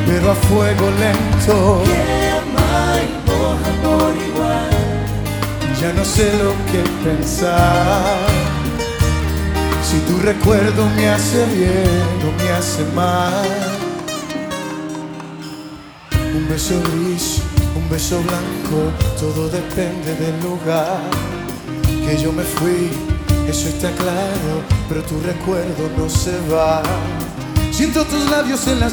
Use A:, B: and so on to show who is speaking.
A: pero a fuego lento.
B: Quema y moja por igual.
A: Ya no sé lo que pensar. Si tu recuerdo me hace bien o me hace mal. Un beso gris, un beso blanco, todo depende del lugar. Que yo me fui, eso está claro, pero tu recuerdo no se va. Siento tus labios en las